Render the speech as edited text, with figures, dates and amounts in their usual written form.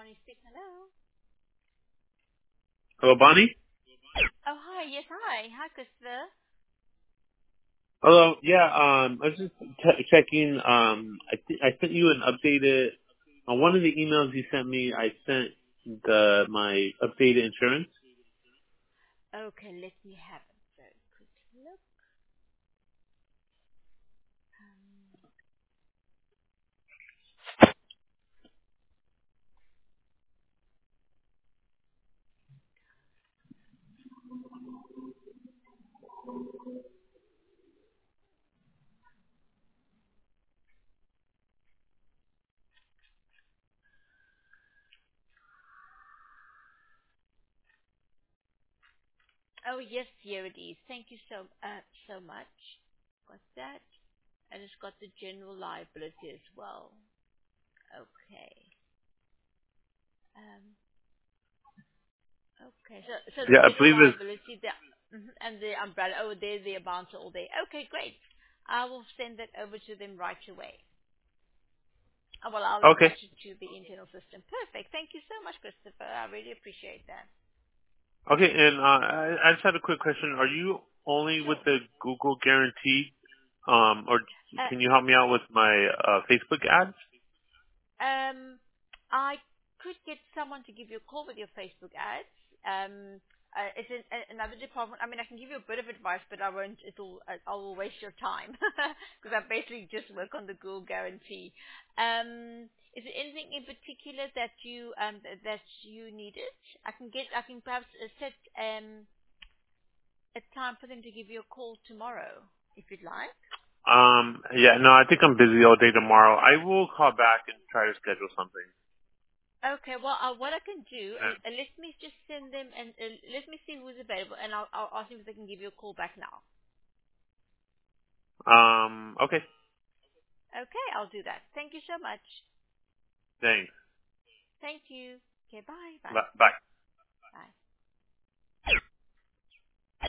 Bonnie speak. Hello. Hello, Bonnie? Oh, hi. Yes, hi. Hi, Christopher. Hello. Yeah, I was just checking. I sent you an updated on one of the emails you sent me. I sent my updated insurance. Okay, let me have a very quick look. Oh, yes, here it is. Thank you so much. Got that. And it's got the general liability as well. Okay. Um, okay. So the Yeah, I general believe it's liability, and the umbrella. Oh, there's the amounts all day. Okay, great. I will send that over to them right away. Well, I'll okay. attach it to the internal system. Perfect. Thank you so much, Christopher. I really appreciate that. Okay, and I just had a quick question. Are you only with Sure. the Google guarantee, or Uh, can you help me out with my Facebook ads? um, I could get someone to give you a call with your Facebook ads. It's in another department. I mean, I can give you a bit of advice, but I won't. I will waste your time because I basically just work on the Google guarantee. Is there anything in particular that you needed? I can perhaps set a time for them to give you a call tomorrow if you'd like. Yeah, no, I think I'm busy all day tomorrow. I will call back and try to schedule something. Okay, well, what I can do, let me just send them, and let me see who's available, and I'll ask them if they can give you a call back now. Okay, Okay, I'll do that. Thank you so much. thanks. Thank you. Okay, bye. Bye. Bye. Bye.